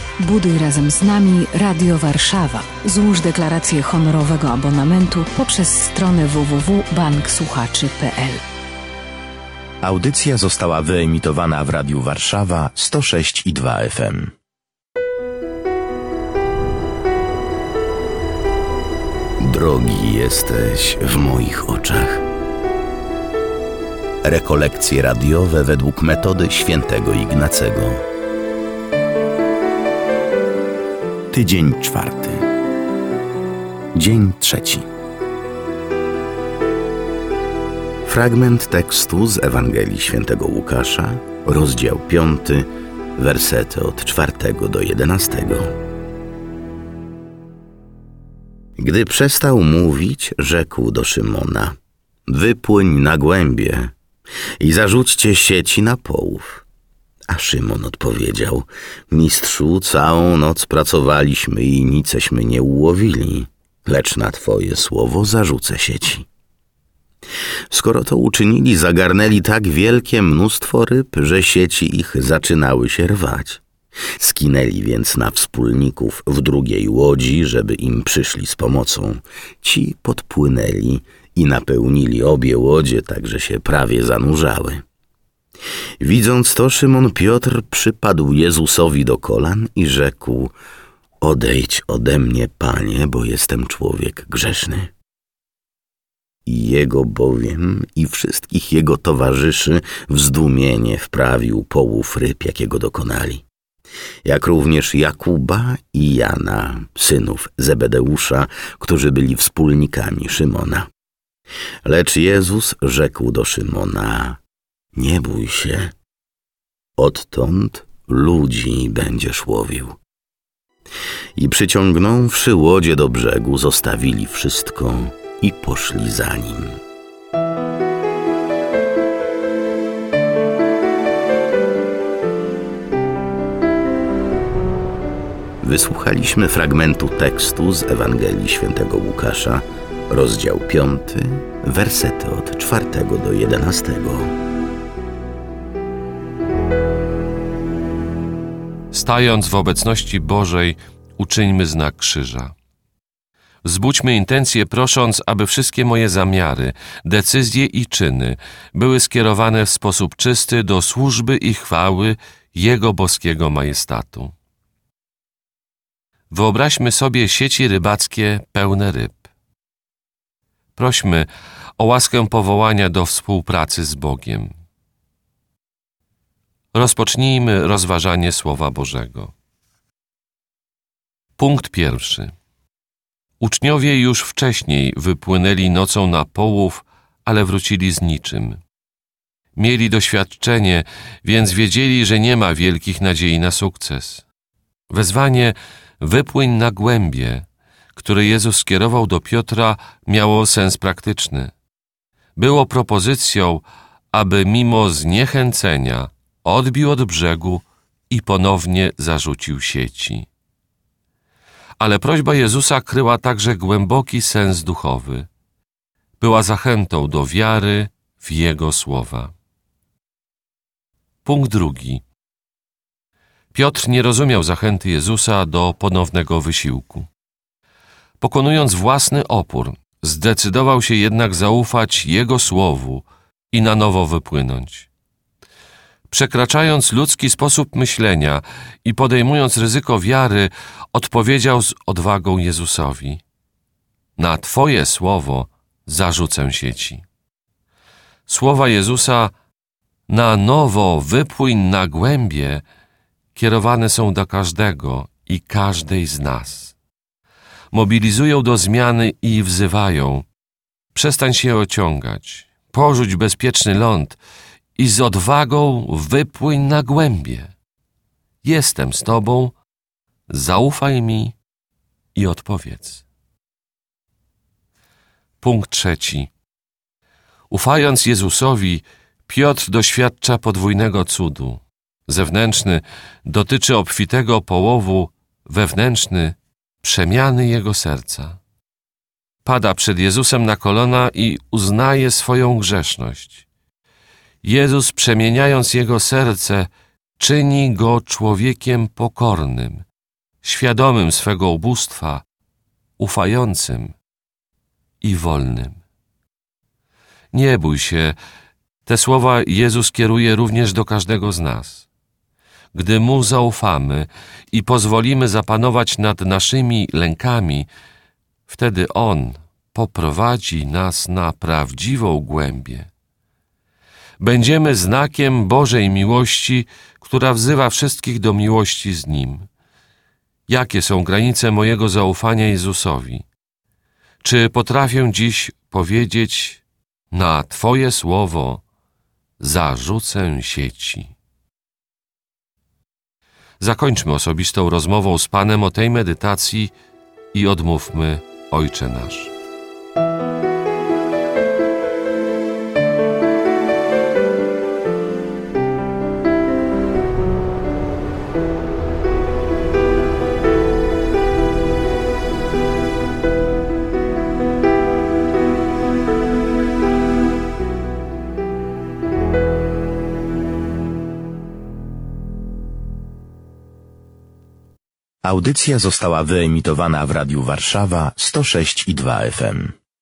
Buduj razem z nami Radio Warszawa. Złóż deklarację honorowego abonamentu poprzez stronę www.banksłuchaczy.pl. Audycja została wyemitowana w Radiu Warszawa 106,2 FM. Drogi jesteś w moich oczach. Rekolekcje radiowe według metody świętego Ignacego. Tydzień 4. Dzień 3. Fragment tekstu z Ewangelii Świętego Łukasza, rozdział 5, wersety od 4 do 11. Gdy przestał mówić, rzekł do Szymona: wypłyń na głębie i zarzućcie sieci na połów. A Szymon odpowiedział: Mistrzu, całą noc pracowaliśmy i niceśmy nie ułowili, lecz na Twoje słowo zarzucę sieci. Skoro to uczynili, zagarnęli tak wielkie mnóstwo ryb, że sieci ich zaczynały się rwać. Skinęli więc na wspólników w drugiej łodzi, żeby im przyszli z pomocą. Ci podpłynęli i napełnili obie łodzie, tak że się prawie zanurzały. Widząc to, Szymon Piotr przypadł Jezusowi do kolan i rzekł: odejdź ode mnie, Panie, bo jestem człowiek grzeszny. I jego bowiem i wszystkich jego towarzyszy w zdumienie wprawił połów ryb, jakiego dokonali. Jak również Jakuba i Jana, synów Zebedeusza, którzy byli wspólnikami Szymona. Lecz Jezus rzekł do Szymona: nie bój się, odtąd ludzi będziesz łowił. I przyciągnąwszy łodzie do brzegu, zostawili wszystko i poszli za nim. Wysłuchaliśmy fragmentu tekstu z Ewangelii Świętego Łukasza, rozdział 5, wersety od 4 do 11. Stając w obecności Bożej, uczyńmy znak krzyża. Wzbudźmy intencje, prosząc, aby wszystkie moje zamiary, decyzje i czyny były skierowane w sposób czysty do służby i chwały Jego boskiego majestatu. Wyobraźmy sobie sieci rybackie pełne ryb. Prośmy o łaskę powołania do współpracy z Bogiem. Rozpocznijmy rozważanie Słowa Bożego. Punkt 1. Uczniowie już wcześniej wypłynęli nocą na połów, ale wrócili z niczym. Mieli doświadczenie, więc wiedzieli, że nie ma wielkich nadziei na sukces. Wezwanie wypłyń na głębie, które Jezus skierował do Piotra, miało sens praktyczny. Było propozycją, aby mimo zniechęcenia odbił od brzegu i ponownie zarzucił sieci. Ale prośba Jezusa kryła także głęboki sens duchowy. Była zachętą do wiary w Jego słowa. Punkt 2. Piotr nie rozumiał zachęty Jezusa do ponownego wysiłku. Pokonując własny opór, zdecydował się jednak zaufać Jego słowu i na nowo wypłynąć. Przekraczając ludzki sposób myślenia i podejmując ryzyko wiary, odpowiedział z odwagą Jezusowi: na Twoje słowo zarzucę sieci. Słowa Jezusa na nowo wypłyń na głębie kierowane są do każdego i każdej z nas. Mobilizują do zmiany i wzywają: przestań się ociągać, porzuć bezpieczny ląd i z odwagą wypłyń na głębie. Jestem z Tobą, zaufaj mi i odpowiedz. Punkt 3. Ufając Jezusowi, Piotr doświadcza podwójnego cudu. Zewnętrzny dotyczy obfitego połowu, wewnętrzny przemiany jego serca. Pada przed Jezusem na kolana i uznaje swoją grzeszność. Jezus, przemieniając jego serce, czyni go człowiekiem pokornym, świadomym swego ubóstwa, ufającym i wolnym. Nie bój się, te słowa Jezus kieruje również do każdego z nas. Gdy Mu zaufamy i pozwolimy zapanować nad naszymi lękami, wtedy On poprowadzi nas na prawdziwą głębię. Będziemy znakiem Bożej miłości, która wzywa wszystkich do miłości z Nim. Jakie są granice mojego zaufania Jezusowi? Czy potrafię dziś powiedzieć: na Twoje słowo zarzucę sieci? Zakończmy osobistą rozmową z Panem o tej medytacji i odmówmy: Ojcze nasz. Audycja została wyemitowana w Radiu Warszawa 106,2 FM.